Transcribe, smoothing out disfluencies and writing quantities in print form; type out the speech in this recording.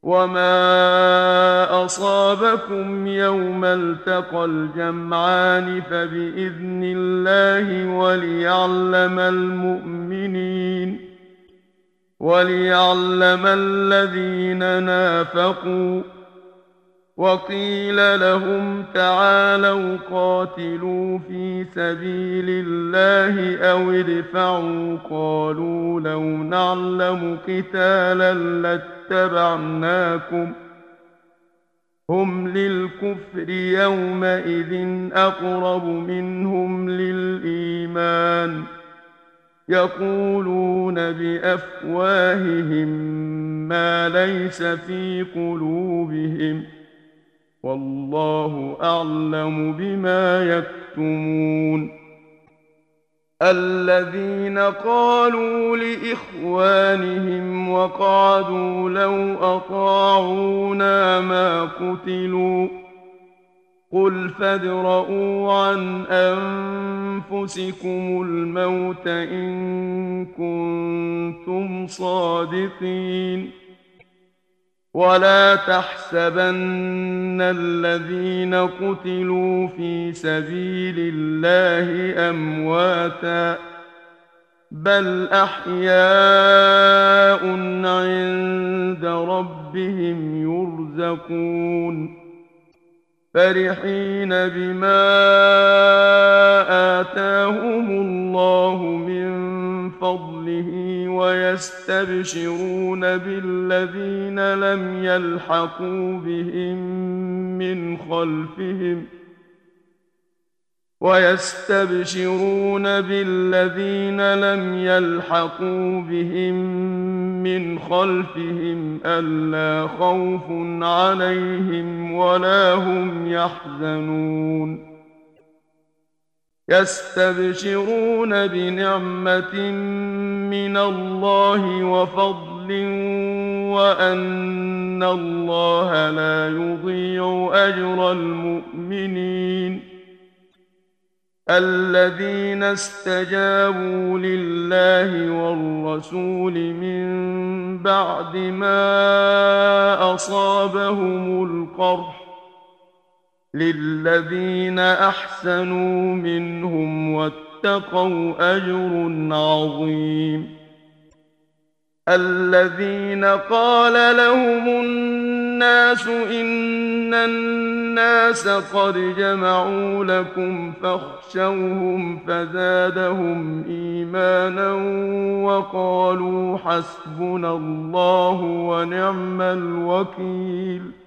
وما أصابكم يوم التقى الجمعان فبإذن الله وليعلم الذين نافقوا. وقيل لهم تعالوا قاتلوا في سبيل الله أو ادفعوا، قالوا لو نعلم قتالا لاتبعناكم. هم للكفر يومئذ أقرب منهم للإيمان، يقولون بأفواههم ما ليس في قلوبهم، والله أعلم بما يكتمون. الذين قالوا لإخوانهم وقعدوا لو أطاعونا ما قتلوا، قل فادرءوا عن أنفسكم الموت إن كنتم صادقين. ولا تحسبن الذين قتلوا في سبيل الله أمواتا، بل أحياء عند ربهم يرزقون، فرحين بما آتاهم الله من فضله ويستبشرون بالذين لم يلحقوا بهم من خلفهم ألا خوف عليهم ولا هم يحزنون. يستبشرون بنعمة من الله وفضل وأن الله لا يضيع أجر المؤمنين. الذين استجابوا لله والرسول من بعد ما أصابهم القرح، للذين أحسنوا منهم واتقوا أجر عظيم. الذين قال لهم الناس إن الناس قد جمعوا لكم فاخشوهم فزادهم إيمانا وقالوا حسبنا الله ونعم الوكيل.